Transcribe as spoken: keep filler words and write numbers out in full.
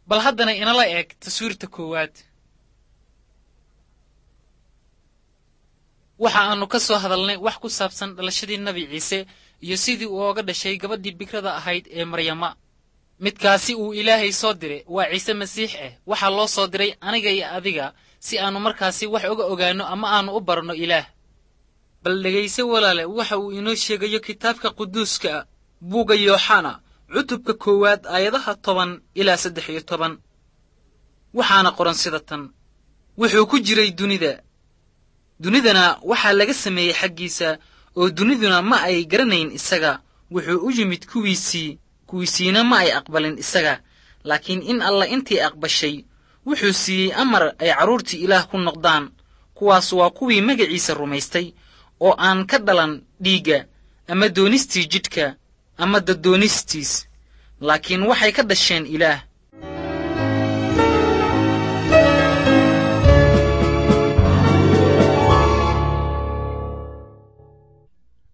bal haddana inala eeg taswiirta koowaad. waxa aanu ka soo hadalnay wax ku saabsan dhalashadii nebi ciise iyo sidii uu ooga dhashay gabadhii bikrada ahayd ee maryama. midkaasi uu ilaahay soo diray waa ciise masiix ah. waxaa loo soo diray aniga iyo adiga si aanu markaasi wax uga ogaanno ama aanu u baranno ilaah. bal dhegayse walaale waxa uu inoo sheegayo kitaabka quduuska buugga yooxana cutubka koowaad aayadaha toban ilaa saddex iyo toban. waxaana qoran sida tan: wuxuu ku jiray dunida, dunidana waxaa laga sameeyey xaggiisa, oo duniduna ma ay garanayn isaga. wuxuu u yimid kuwiisii, kuwiisiina ma ay aqbalin isaga. laakiin in alla intii aqbashay wuxuu siiyey amar ay carruurtii ilaah ku noqdaan. kuwaas waa kuwii magaciisa rumaystay oo aan ka dhalan dhiigga ama doonistii jidhka ama dadoonistiis, laakiin waxay ka dhasheen ilaah.